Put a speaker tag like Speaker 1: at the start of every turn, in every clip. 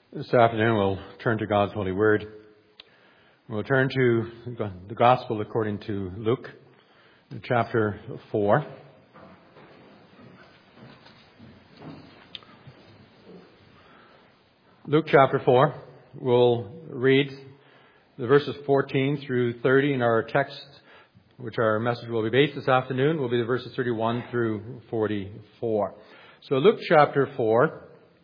Speaker 1: This afternoon we'll turn to God's holy word. We'll turn to the Gospel according to Luke, chapter 4. Luke chapter 4. We'll read the verses 14 through 30 in our text, which our message will be based this afternoon, will be the verses 31 through 44. So Luke chapter 4.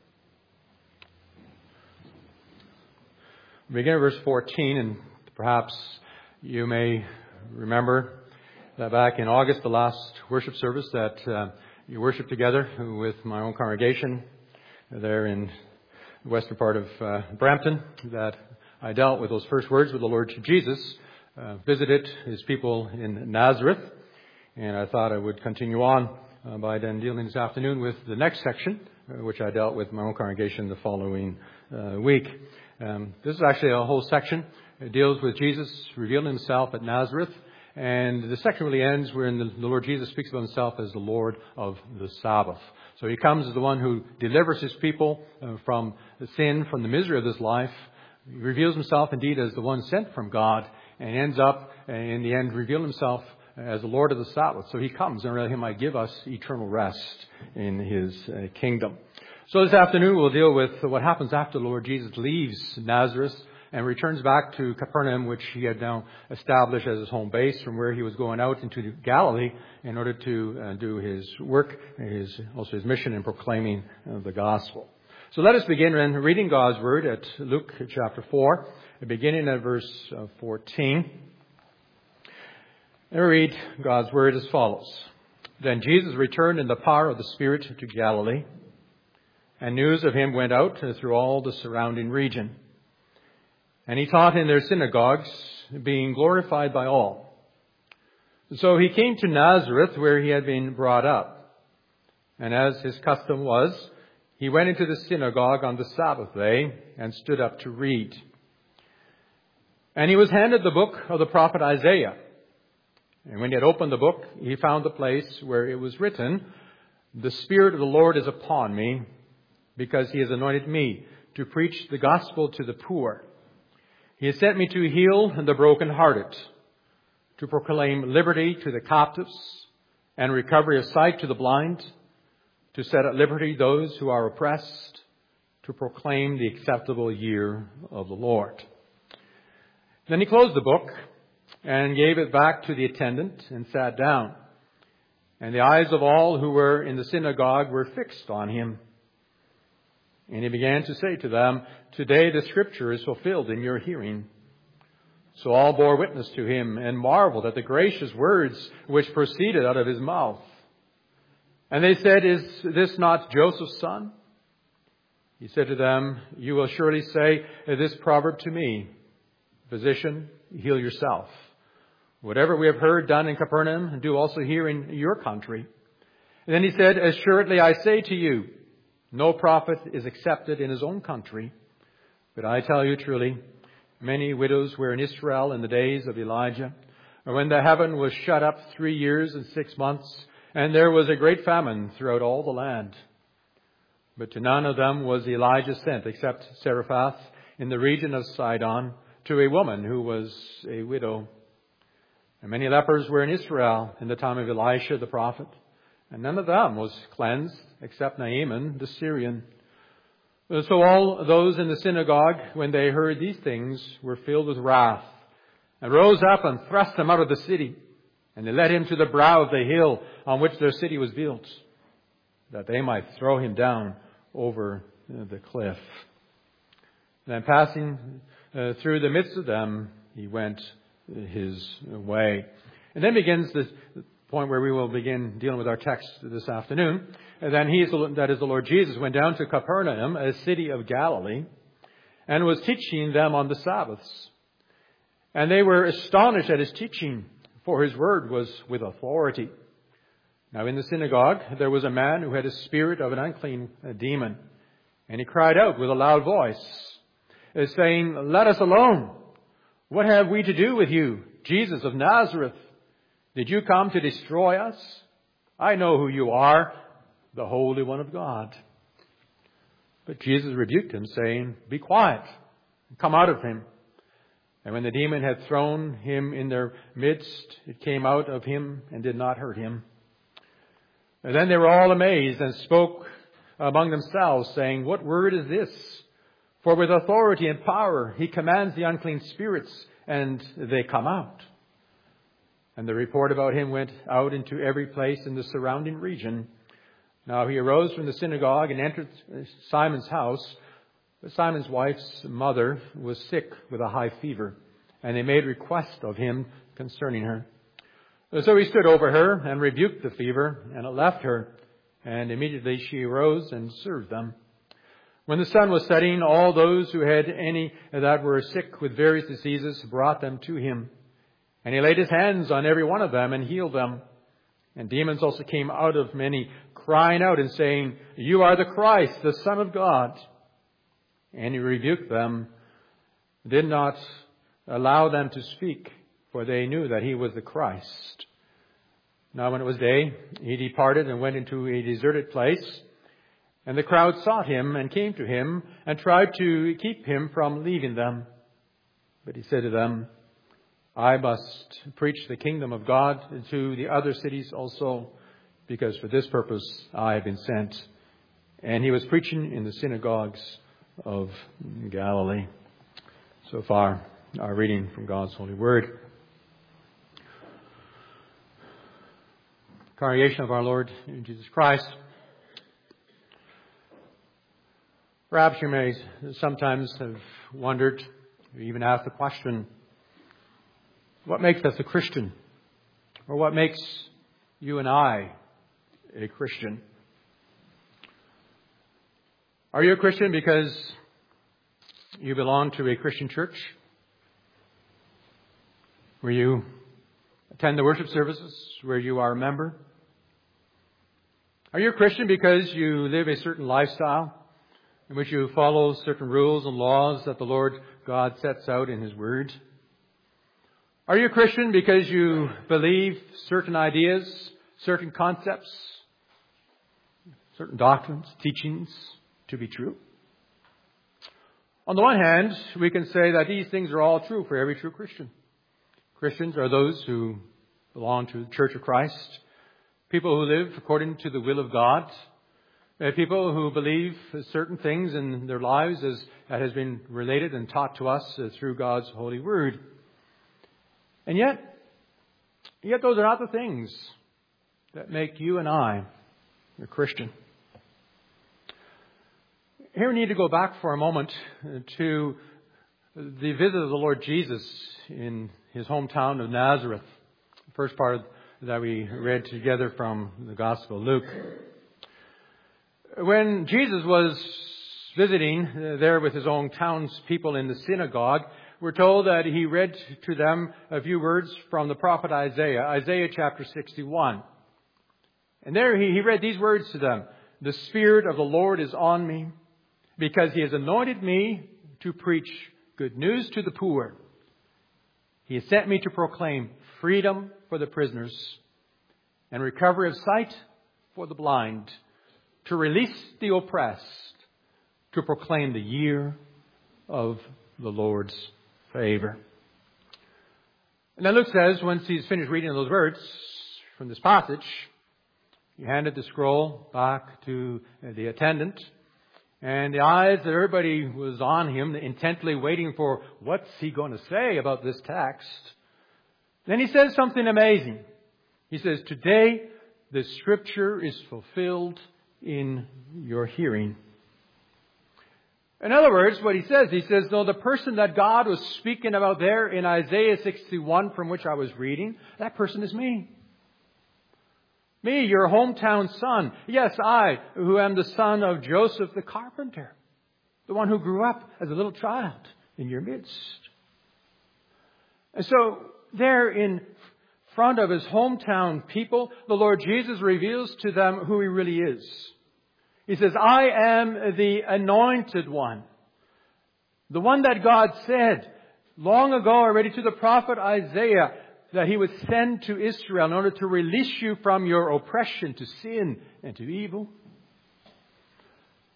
Speaker 1: We begin at verse 14, and perhaps you may remember that back in August, the last worship service, that you worshiped together with my own congregation there in the western part of Brampton, that I dealt with those first words with the Lord Jesus, visited His people in Nazareth, and I thought I would continue on by then dealing this afternoon with the next section, which I dealt with my own congregation the following week. This is actually a whole section. It deals with Jesus revealing Himself at Nazareth. And the section really ends wherein the Lord Jesus speaks about Himself as the Lord of the Sabbath. So He comes as the one who delivers His people from the sin, from the misery of this life. He reveals Himself indeed as the one sent from God, and ends up in the end revealing Himself as the Lord of the Sabbath. So He comes and really He might give us eternal rest in His kingdom. So this afternoon we'll deal with what happens after the Lord Jesus leaves Nazareth and returns back to Capernaum, which He had now established as His home base, from where He was going out into Galilee in order to do His work, also His mission in proclaiming the gospel. So let us begin reading God's Word at Luke chapter 4, beginning at verse 14. And we read God's Word as follows. Then Jesus returned in the power of the Spirit to Galilee, and news of Him went out through all the surrounding region. And He taught in their synagogues, being glorified by all. So He came to Nazareth, where He had been brought up. And as His custom was, He went into the synagogue on the Sabbath day and stood up to read. And He was handed the book of the prophet Isaiah. And when He had opened the book, He found the place where it was written, "The Spirit of the Lord is upon me, because He has anointed me to preach the gospel to the poor. He has sent me to heal the brokenhearted, to proclaim liberty to the captives and recovery of sight to the blind, to set at liberty those who are oppressed, to proclaim the acceptable year of the Lord." Then He closed the book and gave it back to the attendant and sat down. And the eyes of all who were in the synagogue were fixed on Him. And He began to say to them, "Today the Scripture is fulfilled in your hearing." So all bore witness to Him and marveled at the gracious words which proceeded out of His mouth. And they said, "Is this not Joseph's son?" He said to them, "You will surely say this proverb to me, 'Physician, heal yourself. Whatever we have heard done in Capernaum, do also here in your country.' And then He said, 'Assuredly I say to you, no prophet is accepted in his own country. But I tell you truly, many widows were in Israel in the days of Elijah, when the heaven was shut up 3 years and 6 months, and there was a great famine throughout all the land. But to none of them was Elijah sent, except Zarephath in the region of Sidon, to a woman who was a widow. And many lepers were in Israel in the time of Elisha the prophet, and none of them was cleansed, except Naaman the Syrian. So all those in the synagogue, when they heard these things, were filled with wrath, and rose up and thrust Him out of the city. And they led Him to the brow of the hill on which their city was built, that they might throw Him down over the cliff. Then passing through the midst of them, He went His way. And then begins the point where we will begin dealing with our text this afternoon. And then that is the Lord Jesus, went down to Capernaum, a city of Galilee, and was teaching them on the Sabbaths. And they were astonished at His teaching, for His word was with authority. Now in the synagogue there was a man who had a spirit of an unclean demon. And he cried out with a loud voice, saying, "Let us alone. What have we to do with you, Jesus of Nazareth? Did you come to destroy us? I know who you are, the Holy One of God." But Jesus rebuked him, saying, "Be quiet, come out of him." And when the demon had thrown him in their midst, it came out of him and did not hurt him. And then they were all amazed and spoke among themselves, saying, "What word is this? For with authority and power he commands the unclean spirits, and they come out." And the report about him went out into every place in the surrounding region. Now he arose from the synagogue and entered Simon's house. But Simon's wife's mother was sick with a high fever, and they made request of him concerning her. So he stood over her and rebuked the fever, and it left her, and immediately she arose and served them. When the sun was setting, all those who had any that were sick with various diseases brought them to him. And he laid his hands on every one of them and healed them. And demons also came out of many, crying out and saying, "You are the Christ, the Son of God." And he rebuked them, did not allow them to speak, for they knew that he was the Christ. Now when it was day, he departed and went into a deserted place. And the crowd sought him and came to him and tried to keep him from leaving them. But he said to them, "I must preach the kingdom of God to the other cities also, because for this purpose I have been sent." And he was preaching in the synagogues of Galilee. So far, our reading from God's holy word. Congregation of our Lord Jesus Christ. Perhaps you may sometimes have wondered, or even asked the question, what makes us a Christian? Or what makes you and I a Christian? Are you a Christian because you belong to a Christian church? Where you attend the worship services, where you are a member? Are you a Christian because you live a certain lifestyle in which you follow certain rules and laws that the Lord God sets out in His Word? Are you a Christian because you believe certain ideas, certain concepts, certain doctrines, teachings to be true? On the one hand, we can say that these things are all true for every true Christian. Christians are those who belong to the Church of Christ, people who live according to the will of God, people who believe certain things in their lives as that has been related and taught to us through God's holy word. And yet those are not the things that make you and I a Christian. Here we need to go back for a moment to the visit of the Lord Jesus in His hometown of Nazareth. The first part that we read together from the Gospel of Luke. When Jesus was visiting there with His own townspeople in the synagogue, we're told that He read to them a few words from the prophet Isaiah chapter 61. And there He read these words to them. "The Spirit of the Lord is on me, because He has anointed me to preach good news to the poor. He has sent me to proclaim freedom for the prisoners and recovery of sight for the blind, to release the oppressed, to proclaim the year of the Lord's favor." And then Luke says, once he's finished reading those words from this passage, he handed the scroll back to the attendant, and the eyes of everybody was on him, intently waiting for what's he going to say about this text. Then he says something amazing. He says, "Today the Scripture is fulfilled in your hearing." In other words, what he says, no, the person that God was speaking about there in Isaiah 61, from which I was reading, that person is me. Me, your hometown son. Yes, I, who am the son of Joseph the carpenter, the one who grew up as a little child in your midst. And so there in front of His hometown people, the Lord Jesus reveals to them who He really is. He says, "I am the anointed one." The one that God said long ago already to the prophet Isaiah that He would send to Israel in order to release you from your oppression to sin and to evil.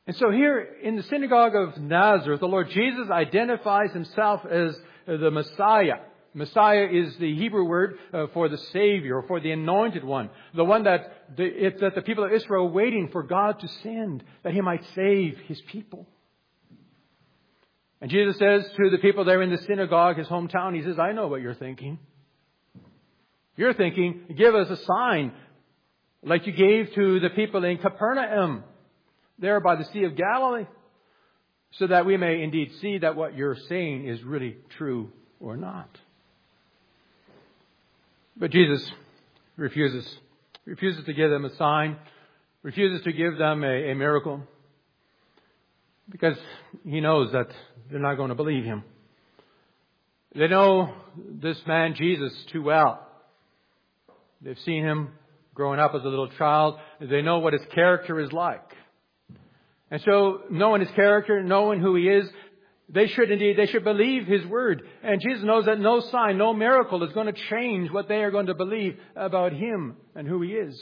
Speaker 1: And so here in the synagogue of Nazareth, the Lord Jesus identifies himself as the Messiah. Messiah is the Hebrew word for the Savior, or for the Anointed One. The one that the people of Israel were waiting for God to send, that He might save His people. And Jesus says to the people there in the synagogue, His hometown, He says, I know what you're thinking. You're thinking, give us a sign like you gave to the people in Capernaum, there by the Sea of Galilee, so that we may indeed see that what you're saying is really true or not. But Jesus refuses to give them a sign, refuses to give them a miracle, because He knows that they're not going to believe Him. They know this man Jesus too well. They've seen Him growing up as a little child. They know what His character is like. And so, knowing His character, knowing who He is, they should believe His word. And Jesus knows that no sign, no miracle is going to change what they are going to believe about Him and who He is.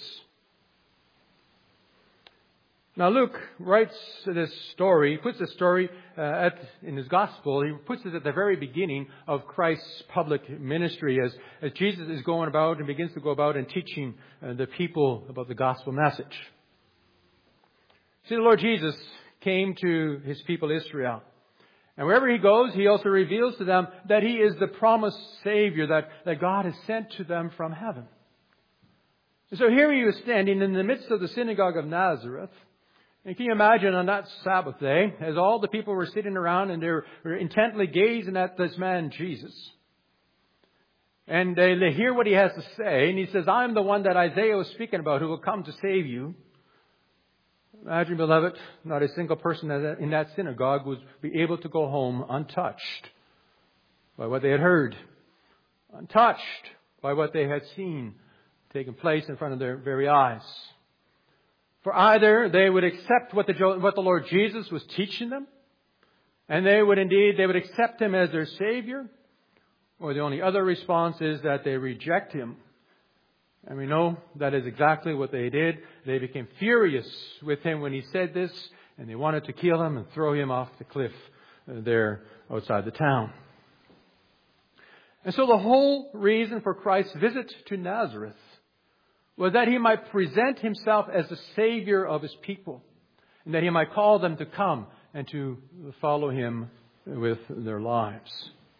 Speaker 1: Now Luke writes this story, he puts this story in his gospel, he puts it at the very beginning of Christ's public ministry as Jesus is going about and begins to go about and teaching the people about the gospel message. See, the Lord Jesus came to His people Israel. And wherever He goes, He also reveals to them that He is the promised Savior that God has sent to them from heaven. And so here He was standing in the midst of the synagogue of Nazareth. And can you imagine on that Sabbath day, as all the people were sitting around and they were intently gazing at this man Jesus. And they hear what He has to say. And He says, I'm the one that Isaiah was speaking about who will come to save you. Imagine, beloved, not a single person in that synagogue would be able to go home untouched by what they had heard, untouched by what they had seen taking place in front of their very eyes. For either they would accept what the Lord Jesus was teaching them, and they would accept Him as their Savior, or the only other response is that they reject Him. And we know that is exactly what they did. They became furious with Him when He said this, and they wanted to kill Him and throw Him off the cliff there outside the town. And so the whole reason for Christ's visit to Nazareth was that He might present Himself as the Savior of His people, and that He might call them to come and to follow Him with their lives.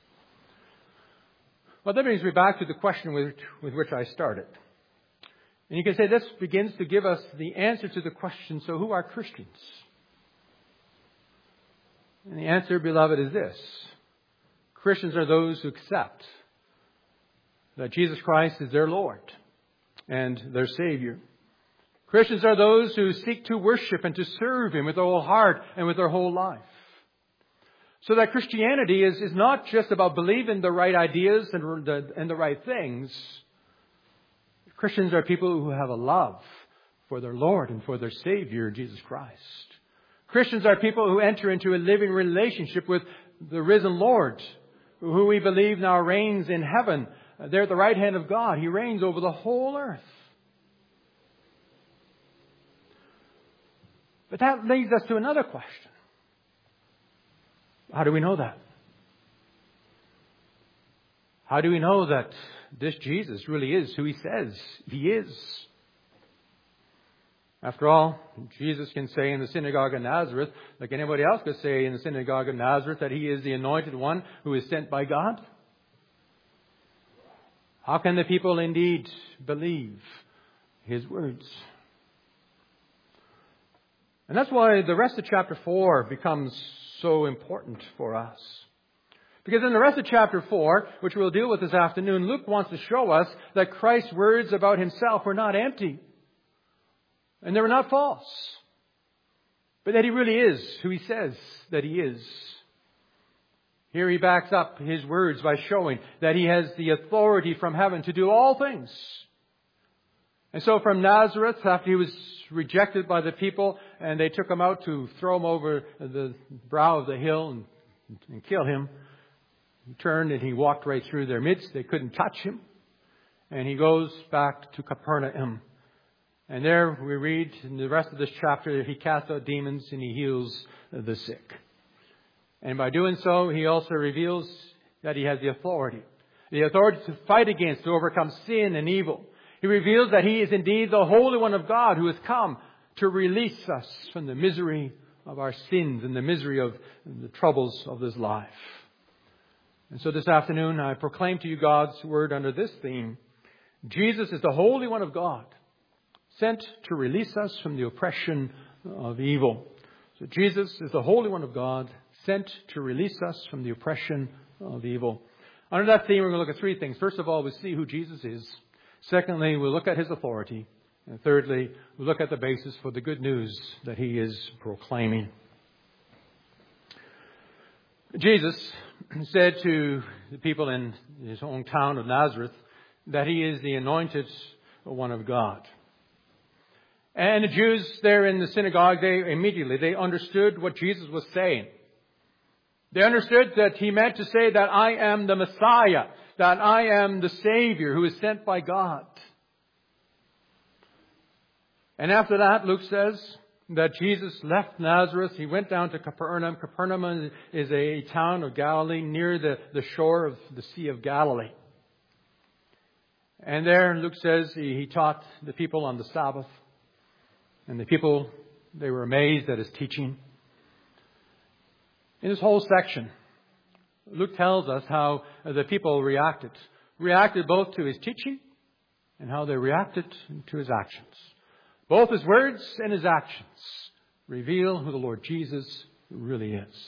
Speaker 1: Well, that brings me back to the question with which I started. And you can say this begins to give us the answer to the question, so who are Christians? And the answer, beloved, is this. Christians are those who accept that Jesus Christ is their Lord and their Savior. Christians are those who seek to worship and to serve Him with their whole heart and with their whole life. So that Christianity is not just about believing the right ideas and the right things. Christians are people who have a love for their Lord and for their Savior, Jesus Christ. Christians are people who enter into a living relationship with the risen Lord, who we believe now reigns in heaven. There at the right hand of God. He reigns over the whole earth. But that leads us to another question. How do we know that? How do we know that this Jesus really is who He says He is? After all, Jesus can say in the synagogue of Nazareth, like anybody else could say in the synagogue of Nazareth, that He is the Anointed One who is sent by God. How can the people indeed believe His words? And that's why the rest of chapter 4 becomes so important for us. Because in the rest of chapter 4, which we'll deal with this afternoon, Luke wants to show us that Christ's words about Himself were not empty. And they were not false. But that He really is who He says that He is. Here He backs up His words by showing that He has the authority from heaven to do all things. And so from Nazareth, after He was rejected by the people and they took Him out to throw Him over the brow of the hill and kill Him, He turned and He walked right through their midst. They couldn't touch Him. And He goes back to Capernaum. And there we read in the rest of this chapter, he casts out demons and he heals the sick. And by doing so, he also reveals that he has the authority to fight against, to overcome sin and evil. He reveals that he is indeed the Holy One of God who has come to release us from the misery of our sins and the misery of the troubles of this life. And so this afternoon, I proclaim to you God's Word under this theme. Jesus is the Holy One of God, sent to release us from the oppression of evil. So Jesus is the Holy One of God, sent to release us from the oppression of evil. Under that theme, we're going to look at three things. First of all, we see who Jesus is. Secondly, we'll look at his authority. And thirdly, we'll look at the basis for the good news that he is proclaiming. Jesus said to the people in his hometown of Nazareth that he is the anointed one of God. And the Jews there in the synagogue, they understood what Jesus was saying. They understood that he meant to say that I am the Messiah, that I am the Savior who is sent by God. And after that, Luke says that Jesus left Nazareth. He went down to Capernaum. Capernaum is a town of Galilee near the shore of the Sea of Galilee. And there, Luke says, he taught the people on the Sabbath. And the people, they were amazed at his teaching. In this whole section, Luke tells us how the people reacted both to his teaching and how they reacted to his actions. Both his words and his actions reveal who the Lord Jesus really is.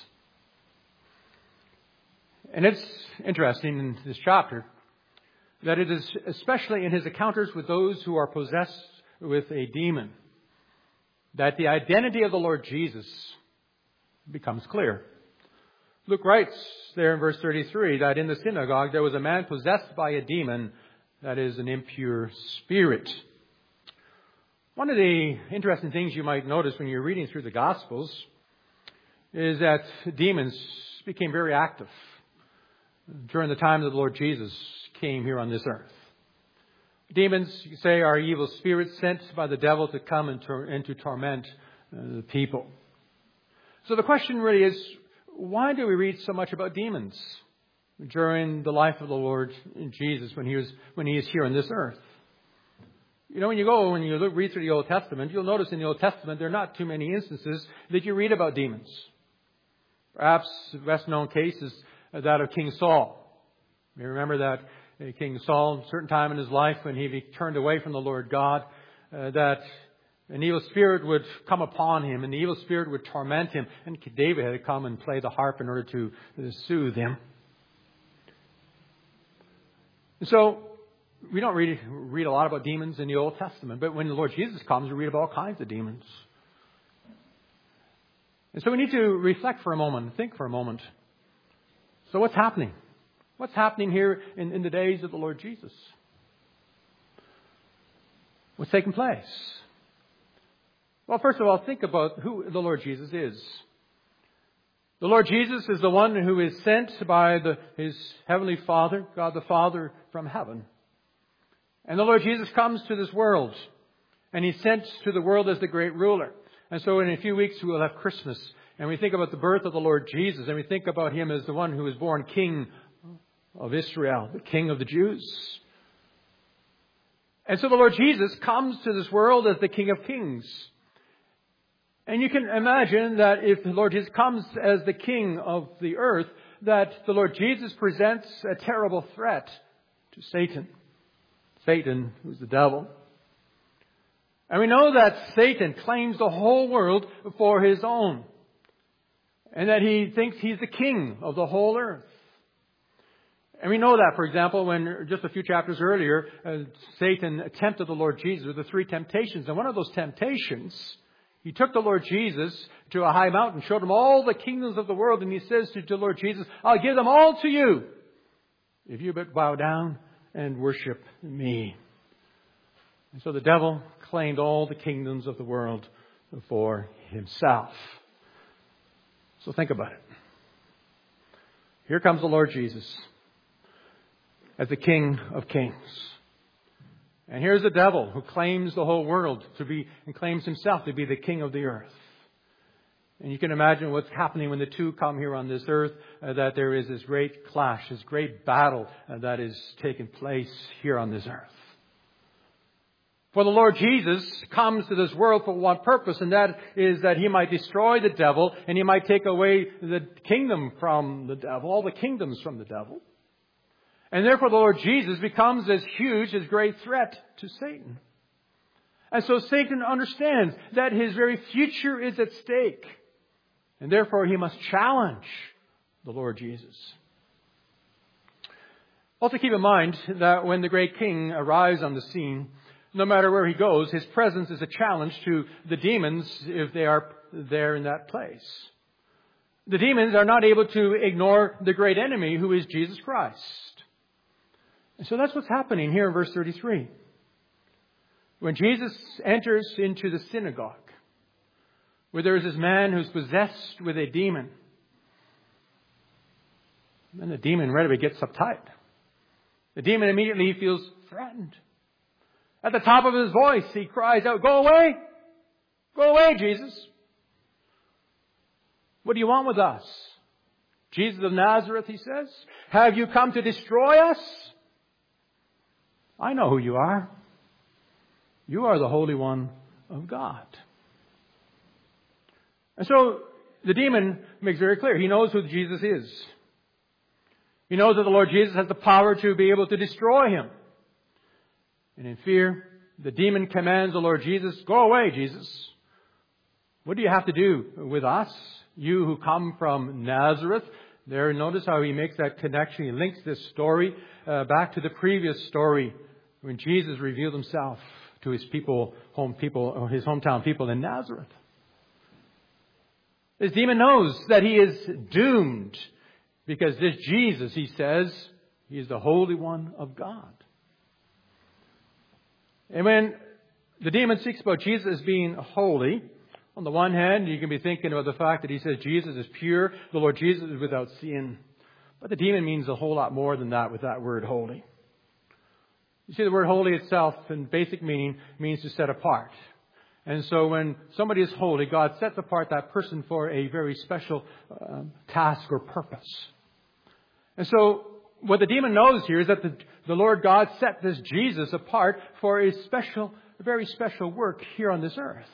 Speaker 1: And it's interesting in this chapter that it is especially in his encounters with those who are possessed with a demon that the identity of the Lord Jesus becomes clear. Luke writes there in verse 33 that in the synagogue there was a man possessed by a demon, that is an impure spirit. One of the interesting things you might notice when you're reading through the Gospels is that demons became very active during the time that the Lord Jesus came here on this earth. Demons, you say, are evil spirits sent by the devil to come and to torment the people. So the question really is, why do we read so much about demons during the life of the Lord Jesus when he is here on this earth? You know, when you read through the Old Testament, you'll notice in the Old Testament there are not too many instances that you read about demons. Perhaps the best known case is that of King Saul. You may remember that King Saul, at a certain time in his life when he turned away from the Lord God, that an evil spirit would come upon him, and the evil spirit would torment him. And David had to come and play the harp in order to soothe him. And so, we don't read a lot about demons in the Old Testament. But when the Lord Jesus comes, we read about all kinds of demons. And so we need to reflect for a moment, think for a moment. So what's happening? What's happening here in the days of the Lord Jesus? What's taking place? Well, first of all, think about who the Lord Jesus is. The Lord Jesus is the one who is sent by his heavenly Father, God the Father from heaven. And the Lord Jesus comes to this world, and he's sent to the world as the great ruler. And so in a few weeks we will have Christmas, and we think about the birth of the Lord Jesus, and we think about him as the one who was born King of Israel, the King of the Jews. And so the Lord Jesus comes to this world as the King of Kings. And you can imagine that if the Lord Jesus comes as the King of the earth, that the Lord Jesus presents a terrible threat to Satan. Satan, who's the devil. And we know that Satan claims the whole world for his own. And that he thinks he's the king of the whole earth. And we know that, for example, when just a few chapters earlier, Satan tempted the Lord Jesus with the 3 temptations. And one of those temptations, he took the Lord Jesus to a high mountain, showed him all the kingdoms of the world, and he says to the Lord Jesus, I'll give them all to you if you but bow down and worship me. And so the devil claimed all the kingdoms of the world for himself. So think about it. Here comes the Lord Jesus as the King of Kings. And here's the devil who claims the whole world to be, and claims himself to be the king of the earth. And you can imagine what's happening when the two come here on this earth, that there is this great clash, this great battle that is taking place here on this earth. For the Lord Jesus comes to this world for one purpose, and that is that He might destroy the devil and He might take away the kingdom from the devil, all the kingdoms from the devil. And therefore the Lord Jesus becomes as huge, as great threat to Satan. And so Satan understands that his very future is at stake. And therefore he must challenge the Lord Jesus. Also keep in mind that when the great king arrives on the scene, no matter where he goes, his presence is a challenge to the demons if they are there in that place. The demons are not able to ignore the great enemy who is Jesus Christ. And so that's what's happening here in verse 33. When Jesus enters into the synagogue, where there is this man who's possessed with a demon, then the demon right away gets uptight. The demon immediately feels threatened. At the top of his voice, he cries out, "Go away! Go away, Jesus! What do you want with us? Jesus of Nazareth," he says, "have you come to destroy us? I know who you are. You are the Holy One of God." And so the demon makes very clear. He knows who Jesus is. He knows that the Lord Jesus has the power to be able to destroy him. And in fear, the demon commands the Lord Jesus, "Go away, Jesus. What do you have to do with us? You who come from Nazareth." There, notice how he makes that connection. He links this story back to the previous story when Jesus revealed himself to his people, his hometown people in Nazareth. This demon knows that he is doomed because this Jesus, he says, he is the Holy One of God. And when the demon speaks about Jesus as being holy, on the one hand, you can be thinking about the fact that he says Jesus is pure, the Lord Jesus is without sin. But the demon means a whole lot more than that with that word holy. You see, the word holy itself, in basic meaning, means to set apart. And so when somebody is holy, God sets apart that person for a very special task or purpose. And so what the demon knows here is that the Lord God set this Jesus apart for a very special work here on this earth.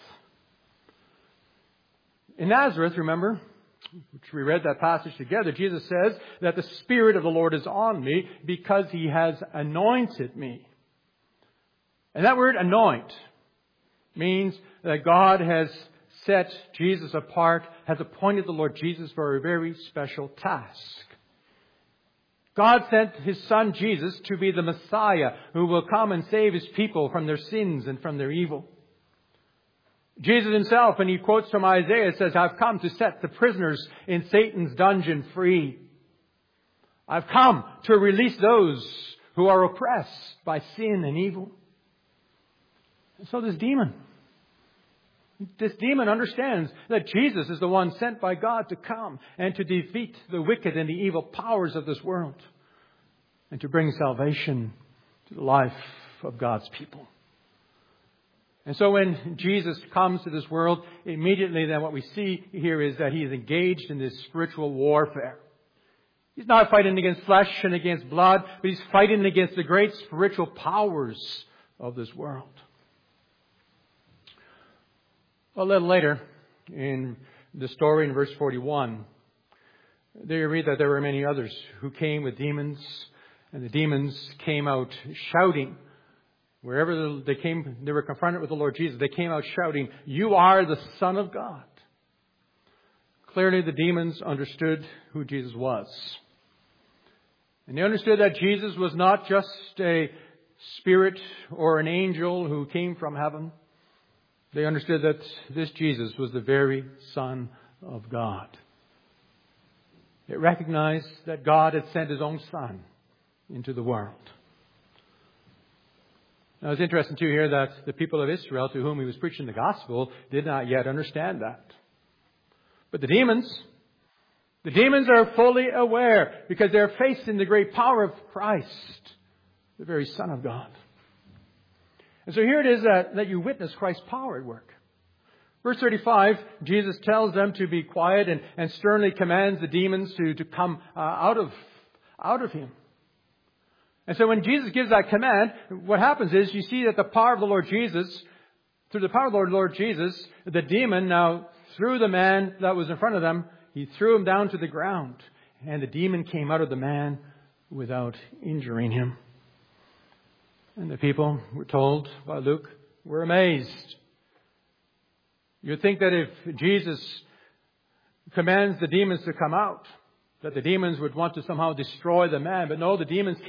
Speaker 1: In Nazareth, remember, which we read that passage together, Jesus says that the Spirit of the Lord is on me because He has anointed me. And that word anoint means that God has set Jesus apart, has appointed the Lord Jesus for a very special task. God sent His Son Jesus to be the Messiah who will come and save His people from their sins and from their evil. Jesus Himself, when He quotes from Isaiah, says, "I've come to set the prisoners in Satan's dungeon free. I've come to release those who are oppressed by sin and evil." And so this demon understands that Jesus is the one sent by God to come and to defeat the wicked and the evil powers of this world and to bring salvation to the life of God's people. And so when Jesus comes to this world, immediately then what we see here is that He is engaged in this spiritual warfare. He's not fighting against flesh and against blood, but He's fighting against the great spiritual powers of this world. A little later, in the story in verse 41, there you read that there were many others who came with demons, and the demons came out shouting. Wherever they came, they were confronted with the Lord Jesus. They came out shouting, "You are the Son of God." Clearly, the demons understood who Jesus was. And they understood that Jesus was not just a spirit or an angel who came from heaven. They understood that this Jesus was the very Son of God. They recognized that God had sent His own Son into the world. Now it's interesting to hear that the people of Israel to whom He was preaching the gospel did not yet understand that. But the demons are fully aware because they're facing the great power of Christ, the very Son of God. And so here it is that you witness Christ's power at work. Verse 35, Jesus tells them to be quiet and sternly commands the demons to come out of him. And so when Jesus gives that command, what happens is you see that the power of the Lord Jesus, through the power of the Lord Jesus, the demon now threw the man that was in front of them, he threw him down to the ground. And the demon came out of the man without injuring him. And the people, we're told by Luke, were amazed. You'd think that if Jesus commands the demons to come out, that the demons would want to somehow destroy the man. But no, the demons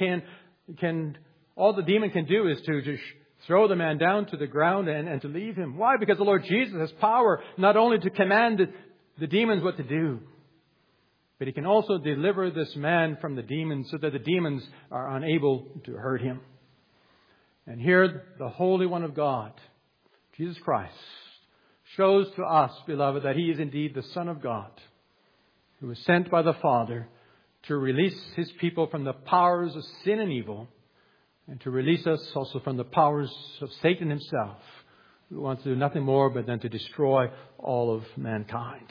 Speaker 1: all the demon can do is to just throw the man down to the ground and to leave him. Why? Because the Lord Jesus has power not only to command the demons what to do, but He can also deliver this man from the demons so that the demons are unable to hurt him. And here the Holy One of God, Jesus Christ, shows to us, beloved, that He is indeed the Son of God, who was sent by the Father to release His people from the powers of sin and evil, and to release us also from the powers of Satan himself, who wants to do nothing more but than to destroy all of mankind.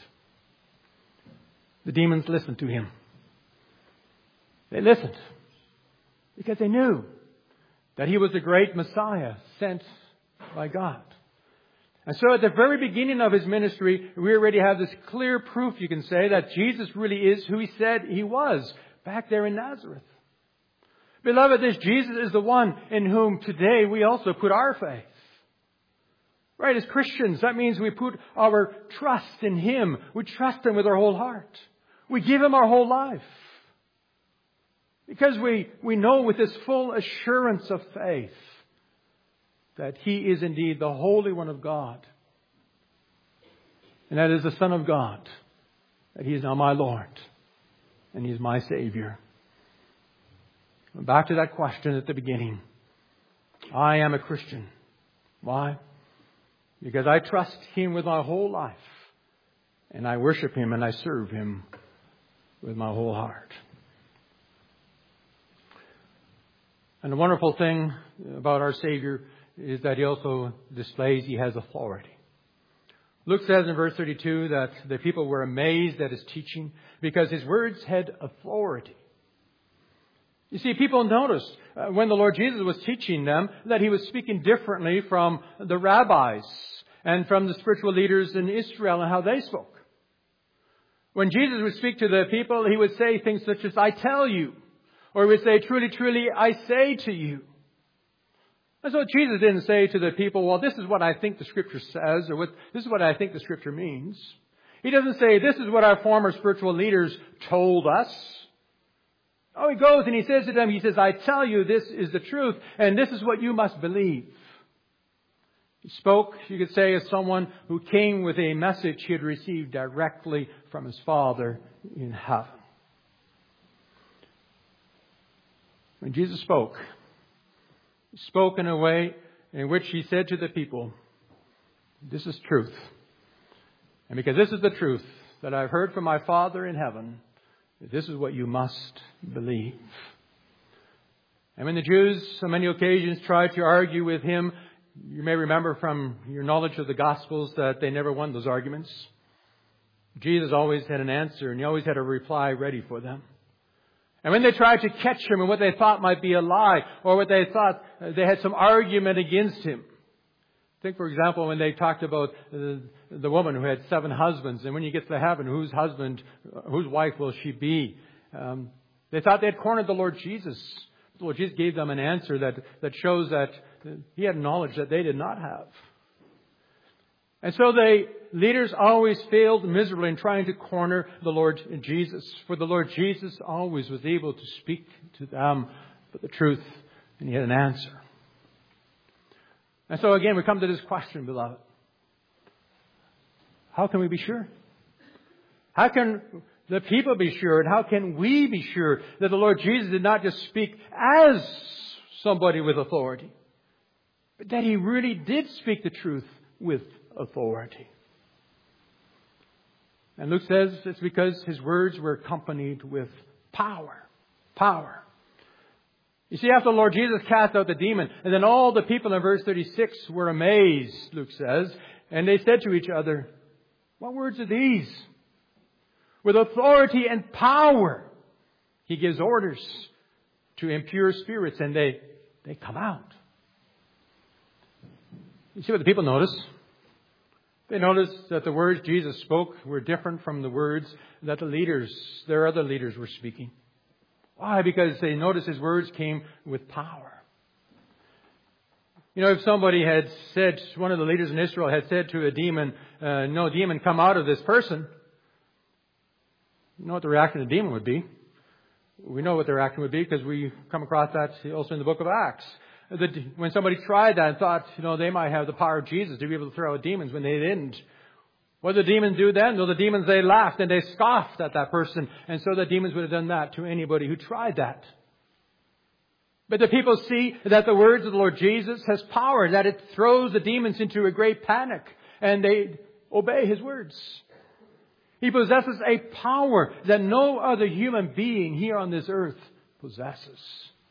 Speaker 1: The demons listened to Him. They listened because they knew that He was the great Messiah sent by God. And so at the very beginning of His ministry, we already have this clear proof, you can say, that Jesus really is who He said He was back there in Nazareth. Beloved, this Jesus is the one in whom today we also put our faith. Right, as Christians, that means we put our trust in Him. We trust Him with our whole heart. We give Him our whole life. Because we know with this full assurance of faith that He is indeed the Holy One of God. And that is the Son of God. That He is now my Lord. And He is my Savior. Back to that question at the beginning. I am a Christian. Why? Because I trust Him with my whole life. And I worship Him and I serve Him with my whole heart. And the wonderful thing about our Savior is that He also displays He has authority. Luke says in verse 32 that the people were amazed at His teaching because His words had authority. You see, people noticed when the Lord Jesus was teaching them that He was speaking differently from the rabbis and from the spiritual leaders in Israel and how they spoke. When Jesus would speak to the people, He would say things such as, I tell you. Or He would say, truly, truly, I say to you. And so Jesus didn't say to the people, well, this is what I think the Scripture says, or this is what I think the Scripture means. He doesn't say, this is what our former spiritual leaders told us. Oh, He goes and He says to them, He says, I tell you, this is the truth, and this is what you must believe. He spoke, you could say, as someone who came with a message He had received directly from His Father in heaven. When Jesus spoke, He spoke in a way in which He said to the people, this is truth. And because this is the truth that I've heard from my Father in heaven, this is what you must believe. And when the Jews on many occasions tried to argue with Him, you may remember from your knowledge of the Gospels that they never won those arguments. Jesus always had an answer and He always had a reply ready for them. And when they tried to catch Him in what they thought might be a lie or what they thought they had some argument against Him. Think, for example, when they talked about the woman who had 7 husbands, and when you get to heaven, whose wife will she be? They thought they had cornered the Lord Jesus. The Lord Jesus gave them an answer that shows that He had knowledge that they did not have. And so the leaders always failed miserably in trying to corner the Lord Jesus. For the Lord Jesus always was able to speak to them for the truth, and He had an answer. And so again, we come to this question, beloved. How can we be sure? How can the people be sure? And how can we be sure that the Lord Jesus did not just speak as somebody with authority, but that He really did speak the truth with authority? And Luke says it's because His words were accompanied with power. Power. You see, after the Lord Jesus cast out the demon, and then all the people in verse 36 were amazed, Luke says, and they said to each other, what words are these? With authority and power, He gives orders to impure spirits, and they come out. You see what the people notice? They noticed that the words Jesus spoke were different from the words that their other leaders were speaking. Why? Because they noticed His words came with power. You know, if somebody had said, one of the leaders in Israel had said to a demon, no, demon, come out of this person, you know what the reaction of the demon would be. We know what their reaction would be because we come across that also in the book of Acts. When somebody tried that and thought, they might have the power of Jesus to be able to throw out demons when they didn't. What did the demons do then? No, the demons, they laughed and they scoffed at that person. And so the demons would have done that to anybody who tried that. But the people see that the words of the Lord Jesus has power, that it throws the demons into a great panic. And they obey His words. He possesses a power that no other human being here on this earth possesses.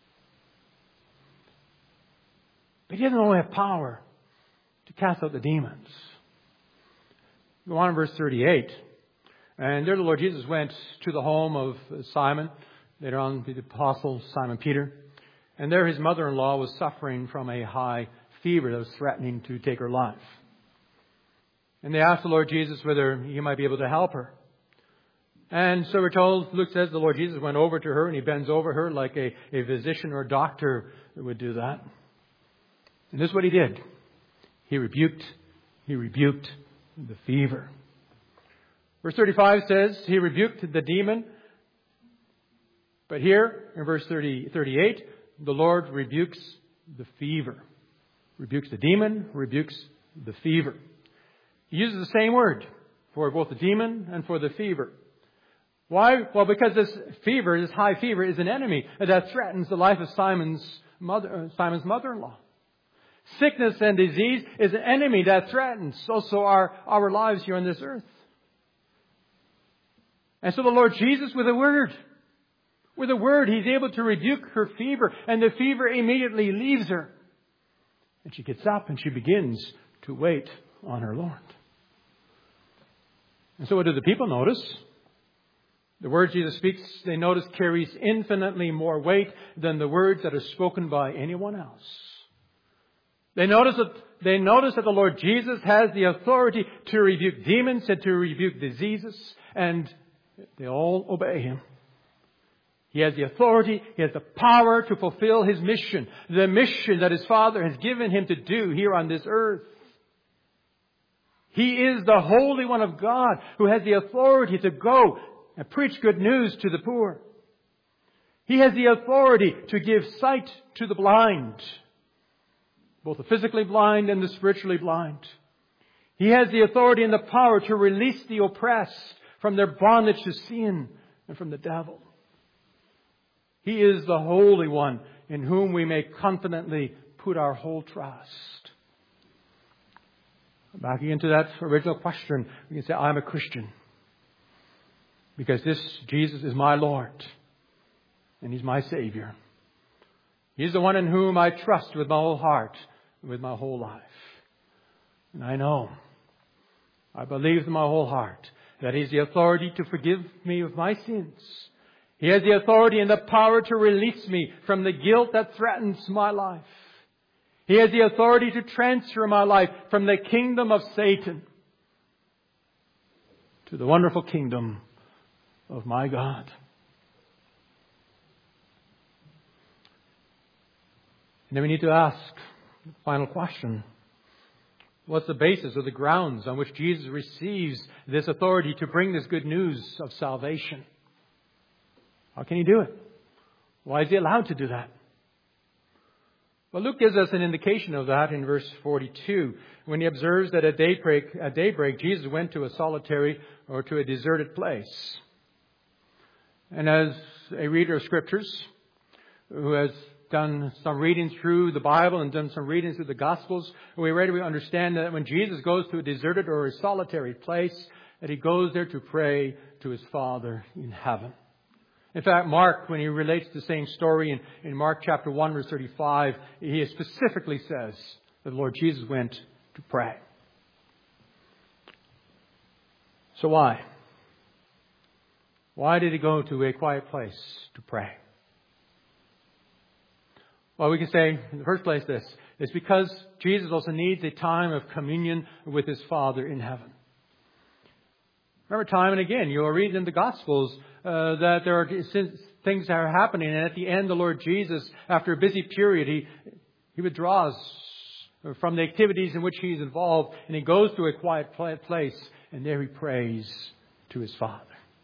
Speaker 1: But He doesn't only have power to cast out the demons. Go on in verse 38. And there the Lord Jesus went to the home of Simon, later on the apostle Simon Peter. And there His mother-in-law was suffering from a high fever that was threatening to take her life. And they asked the Lord Jesus whether He might be able to help her. And so we're told, Luke says, the Lord Jesus went over to her and He bends over her like a physician or doctor would do that. And this is what He did. He rebuked the fever. Verse 35 says, He rebuked the demon. But here, in verse 38, the Lord rebukes the fever. Rebukes the demon, rebukes the fever. He uses the same word for both the demon and for the fever. Why? Well, because this high fever, is an enemy that threatens the life of Simon's mother-in-law. Sickness and disease is an enemy that threatens also our lives here on this earth. And so the Lord Jesus, with a word, He's able to rebuke her fever, and the fever immediately leaves her. And she gets up and she begins to wait on her Lord. And so what do the people notice? The words Jesus speaks, they notice, carries infinitely more weight than the words that are spoken by anyone else. They notice that the Lord Jesus has the authority to rebuke demons and to rebuke diseases, and they all obey Him. He has the authority, He has the power to fulfill His mission, the mission that His Father has given Him to do here on this earth. He is the Holy One of God who has the authority to go and preach good news to the poor. He has the authority to give sight to the blind, both the physically blind and the spiritually blind. He has the authority and the power to release the oppressed from their bondage to sin and from the devil. He is the Holy One in whom we may confidently put our whole trust. Backing into that original question, we can say, I'm a Christian. Because this Jesus is my Lord. And He's my Savior. He's the one in whom I trust with my whole heart, with my whole life. And I know, I believe in my whole heart that He's the authority to forgive me of my sins. He has the authority and the power to release me from the guilt that threatens my life. He has the authority to transfer my life from the kingdom of Satan to the wonderful kingdom of my God. And then we need to ask the final question. What's the basis or the grounds on which Jesus receives this authority to bring this good news of salvation? How can He do it? Why is He allowed to do that? Well, Luke gives us an indication of that in verse 42, when he observes that at daybreak, Jesus went to a solitary or to a deserted place. And as a reader of Scriptures, who has done some reading through the Bible and done some reading through the Gospels, we readily understand that when Jesus goes to a deserted or a solitary place, that He goes there to pray to His Father in heaven. In fact, Mark, when he relates the same story in Mark chapter 1, verse 35, he specifically says that the Lord Jesus went to pray. So why? Why did he go to a quiet place to pray? Well, we can say, in the first place, this. It's because Jesus also needs a time of communion with His Father in heaven. Remember, time and again, you'll read in the Gospels that there are things that are happening. And at the end, the Lord Jesus, after a busy period, He withdraws from the activities in which He's involved. And He goes to a quiet place. And there He prays to His Father.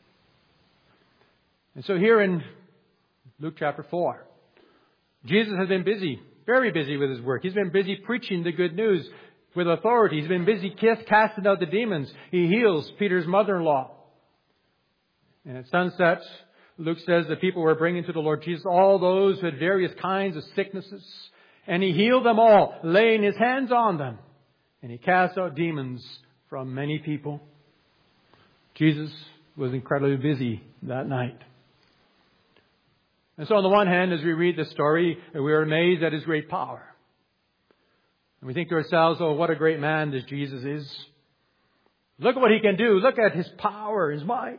Speaker 1: And so here in Luke chapter 4, Jesus has been busy, very busy with His work. He's been busy preaching the good news with authority. He's been busy casting out the demons. He heals Peter's mother-in-law. And at sunset, Luke says the people were bringing to the Lord Jesus all those who had various kinds of sicknesses. And He healed them all, laying His hands on them. And He cast out demons from many people. Jesus was incredibly busy that night. And so on the one hand, as we read this story, we are amazed at His great power. And we think to ourselves, oh, what a great man this Jesus is. Look at what He can do. Look at His power, His might.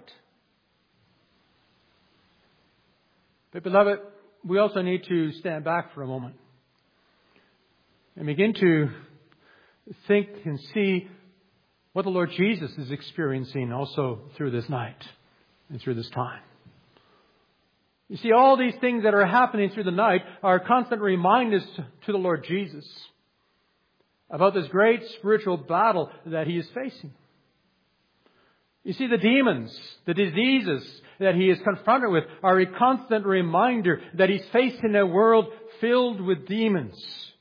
Speaker 1: But beloved, we also need to stand back for a moment and begin to think and see what the Lord Jesus is experiencing also through this night and through this time. You see, all these things that are happening through the night are constant reminders to the Lord Jesus about this great spiritual battle that He is facing. You see, the demons, the diseases that He is confronted with are a constant reminder that He's facing a world filled with demons.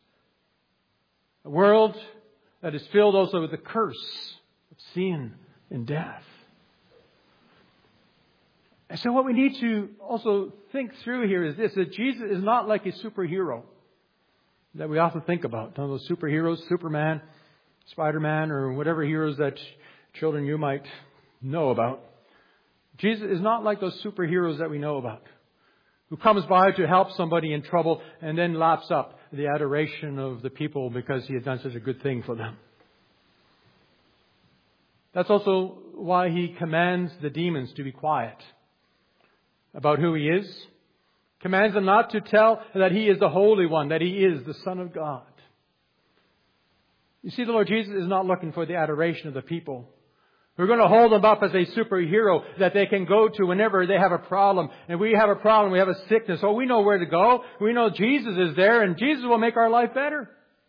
Speaker 1: A world that is filled also with the curse of sin and death. And so what we need to also think through here is this, that Jesus is not like a superhero that we often think about. Some of those superheroes, Superman, Spider-Man, or whatever heroes that children you might know about. Jesus is not like those superheroes that we know about, who comes by to help somebody in trouble and then laps up the adoration of the people because He has done such a good thing for them. That's also why He commands the demons to be quiet about who He is. Commands them not to tell that He is the Holy One, that He is the Son of God. You see, the Lord Jesus is not looking for the adoration of the people. We're going to hold Him up as a superhero that they can go to whenever they have a problem. And we have a problem, we have a sickness. Oh, we know where to go. We know Jesus is there and Jesus will make our life better.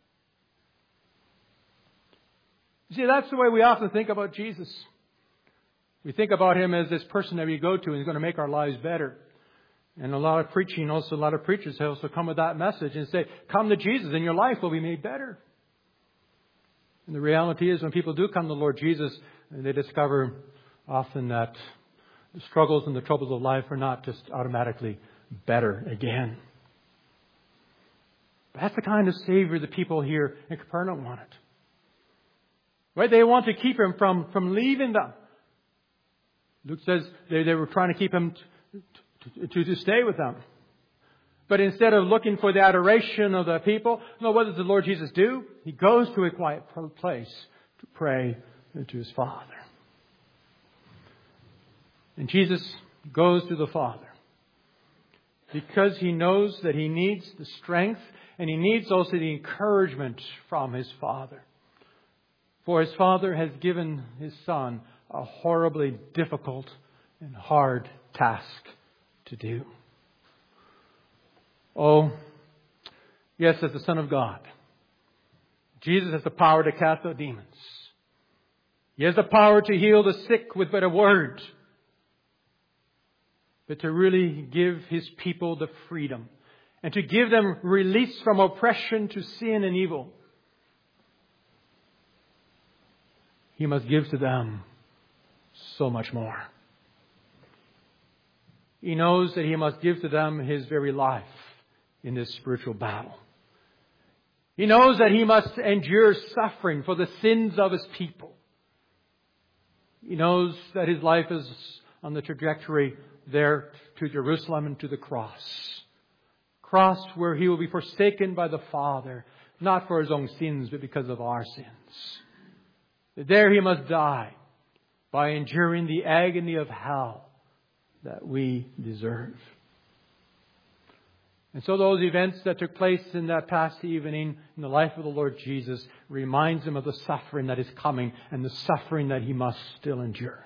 Speaker 1: You see, that's the way we often think about Jesus. We think about Him as this person that we go to and He's going to make our lives better. And a lot of preaching, also a lot of preachers have also come with that message and say, come to Jesus and your life will be made better. And the reality is when people do come to the Lord Jesus, they discover often that the struggles and the troubles of life are not just automatically better again. But that's the kind of Savior the people here in Capernaum wanted. Right? They want to keep Him from leaving them. Luke says they were trying to keep Him to stay with them. But instead of looking for the adoration of the people, no, what does the Lord Jesus do? He goes to a quiet place to pray to His Father. And Jesus goes to the Father because He knows that He needs the strength and He needs also the encouragement from His Father. For His Father has given His Son a horribly difficult and hard task to do. Oh, yes, as the Son of God, Jesus has the power to cast out demons. He has the power to heal the sick with but a word. But to really give His people the freedom and to give them release from oppression to sin and evil, He must give to them so much more. He knows that He must give to them His very life in this spiritual battle. He knows that He must endure suffering for the sins of His people. He knows that His life is on the trajectory there to Jerusalem and to the cross. Cross where He will be forsaken by the Father, not for His own sins, but because of our sins. There He must die by enduring the agony of hell that we deserve. And so those events that took place in that past evening in the life of the Lord Jesus reminds Him of the suffering that is coming and the suffering that He must still endure.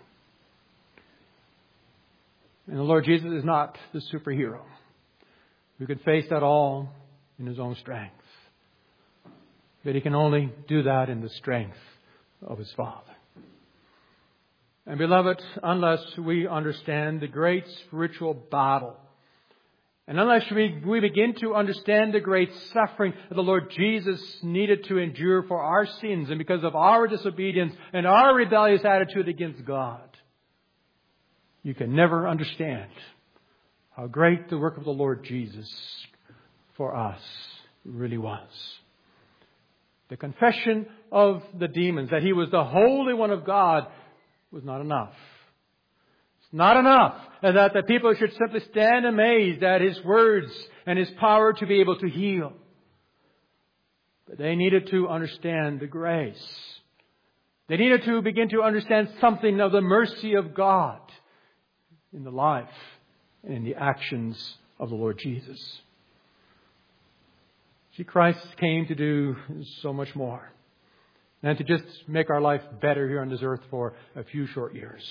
Speaker 1: And the Lord Jesus is not the superhero who could face that all in His own strength. But He can only do that in the strength of His Father. And beloved, unless we understand the great spiritual battle, and unless we begin to understand the great suffering that the Lord Jesus needed to endure for our sins and because of our disobedience and our rebellious attitude against God, you can never understand how great the work of the Lord Jesus for us really was. The confession of the demons that He was the Holy One of God was not enough. It's not enough that the people should simply stand amazed at His words and His power to be able to heal. But they needed to understand the grace. They needed to begin to understand something of the mercy of God in the life and in the actions of the Lord Jesus. See, Christ came to do so much more than to just make our life better here on this earth for a few short years.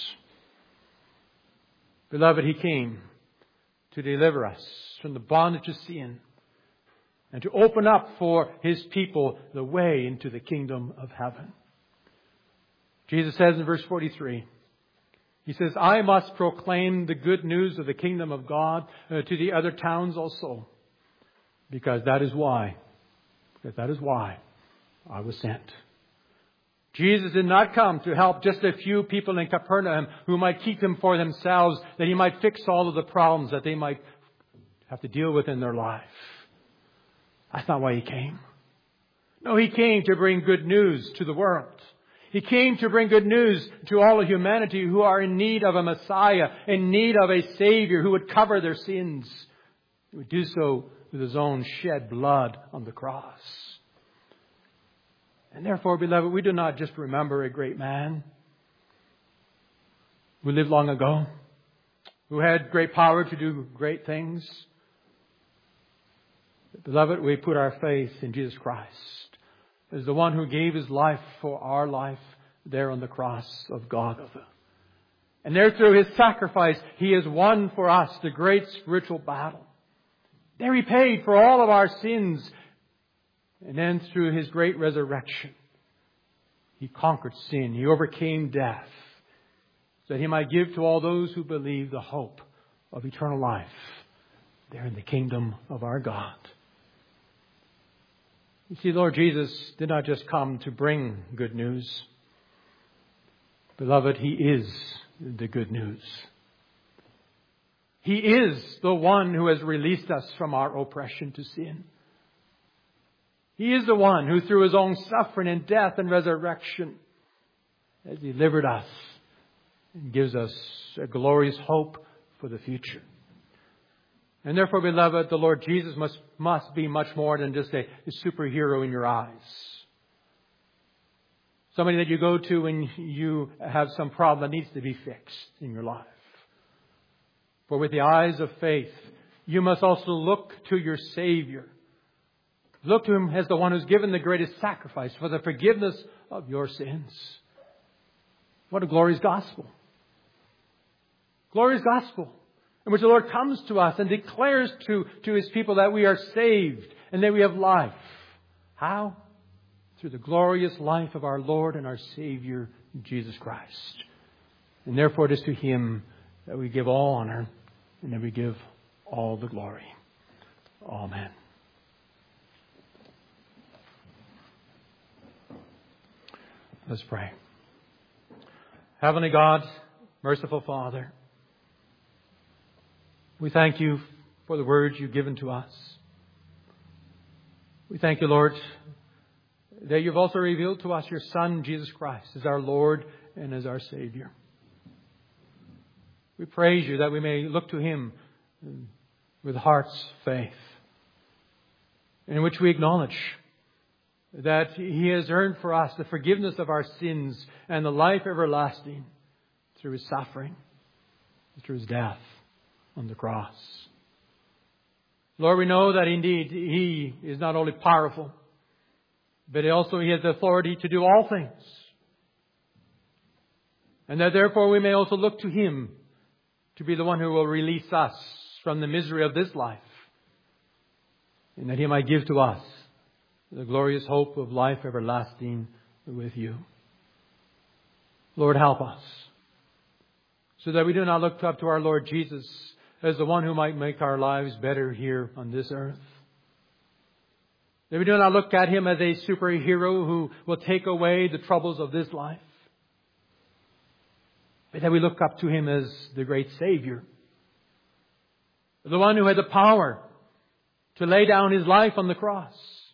Speaker 1: Beloved, He came to deliver us from the bondage of sin and to open up for His people the way into the kingdom of heaven. Jesus says in verse 43, He says, I must proclaim the good news of the kingdom of God to the other towns also, because that is why I was sent. Jesus did not come to help just a few people in Capernaum who might keep Him for themselves, that He might fix all of the problems that they might have to deal with in their life. That's not why He came. No, He came to bring good news to the world. He came to bring good news to all of humanity who are in need of a Messiah, in need of a Savior who would cover their sins. He would do so with His own shed blood on the cross. And therefore, beloved, we do not just remember a great man who lived long ago, who had great power to do great things. But beloved, we put our faith in Jesus Christ as the one who gave His life for our life there on the cross of Golgotha. And there through His sacrifice, He has won for us the great spiritual battle. There He paid for all of our sins. And then through His great resurrection, He conquered sin. He overcame death, so that He might give to all those who believe the hope of eternal life there in the kingdom of our God. You see, Lord Jesus did not just come to bring good news. Beloved, He is the good news. He is the one who has released us from our oppression to sin. He is the one who through His own suffering and death and resurrection has delivered us and gives us a glorious hope for the future. And therefore, beloved, the Lord Jesus must be much more than just a superhero in your eyes. Somebody that you go to when you have some problem that needs to be fixed in your life. For with the eyes of faith, you must also look to your Savior. Look to Him as the one who's given the greatest sacrifice for the forgiveness of your sins. What a glorious gospel. Glorious gospel in which the Lord comes to us and declares to His people that we are saved and that we have life. How? Through the glorious life of our Lord and our Savior, Jesus Christ. And therefore it is to Him that we give all honor and that we give all the glory. Amen. Let's pray. Heavenly God, merciful Father, we thank You for the words You've given to us. We thank You, Lord, that You've also revealed to us Your Son, Jesus Christ, as our Lord and as our Savior. We praise you that we may look to Him with heart's faith, in which we acknowledge that He has earned for us the forgiveness of our sins and the life everlasting through His suffering, through His death on the cross. Lord, we know that indeed He is not only powerful, but also He has the authority to do all things. And that therefore we may also look to Him to be the one who will release us from the misery of this life, and that He might give to us the glorious hope of life everlasting with You. Lord, help us, so that we do not look up to our Lord Jesus as the one who might make our lives better here on this earth. That we do not look at Him as a superhero who will take away the troubles of this life, but that we look up to Him as the great Savior, the one who had the power to lay down His life on the cross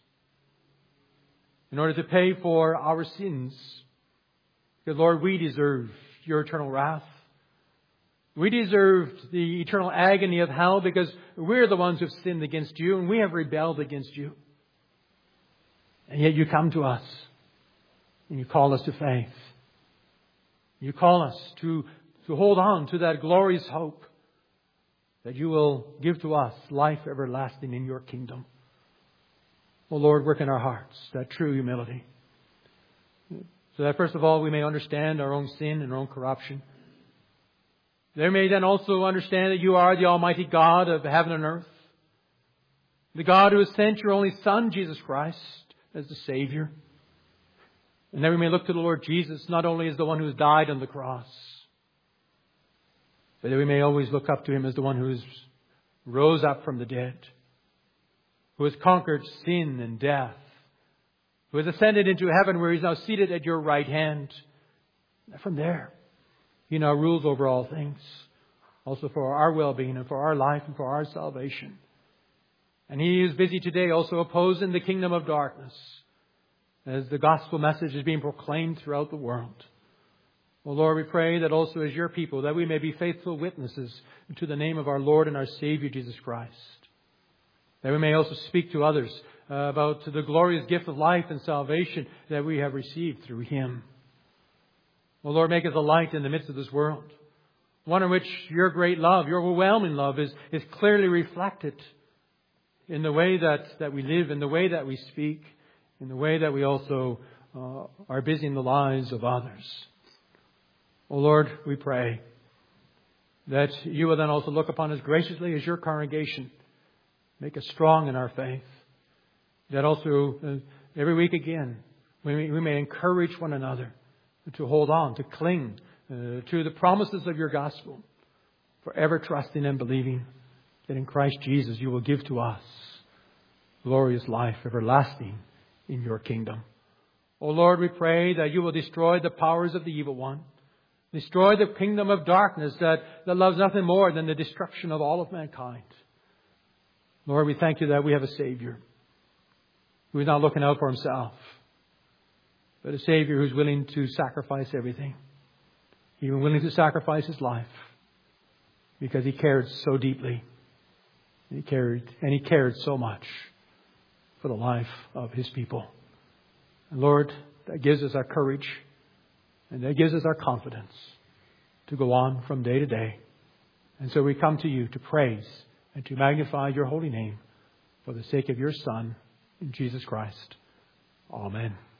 Speaker 1: in order to pay for our sins. Because, Lord, we deserve Your eternal wrath. We deserved the eternal agony of hell because we're the ones who have sinned against You and we have rebelled against You. And yet You come to us and You call us to faith. You call us to hold on to that glorious hope that You will give to us life everlasting in Your kingdom. Oh Lord, work in our hearts that true humility, so that first of all we may understand our own sin and our own corruption. They may then also understand that You are the Almighty God of heaven and earth, the God who has sent Your only Son, Jesus Christ, as the Savior. And then we may look to the Lord Jesus not only as the one who has died on the cross, but that we may always look up to Him as the one who has rose up from the dead, who has conquered sin and death, who has ascended into heaven where He is now seated at Your right hand. And from there, He now rules over all things, also for our well-being and for our life and for our salvation. And He is busy today also opposing the kingdom of darkness as the gospel message is being proclaimed throughout the world. Oh Lord, we pray that also as Your people, that we may be faithful witnesses to the name of our Lord and our Savior Jesus Christ. That we may also speak to others about the glorious gift of life and salvation that we have received through Him. Oh Lord, make us a light in the midst of this world, one in which Your great love, Your overwhelming love is clearly reflected in the way that we live, in the way that we speak, in the way that we also are busy in the lives of others. Oh Lord, we pray that You will then also look upon us graciously as Your congregation. Make us strong in our faith. That also every week again we may encourage one another to hold on, to cling to the promises of Your gospel, forever trusting and believing that in Christ Jesus You will give to us glorious life everlasting in Your kingdom. O Lord, we pray that You will destroy the powers of the evil one. Destroy the kingdom of darkness that loves nothing more than the destruction of all of mankind. Lord, we thank You that we have a Savior who is not looking out for Himself, but a Savior who is willing to sacrifice everything, even willing to sacrifice His life, because He cared so deeply. He cared so much for the life of His people. And Lord, that gives us our courage and that gives us our confidence to go on from day to day. And so we come to You to praise and to magnify Your holy name for the sake of Your Son, Jesus Christ. Amen.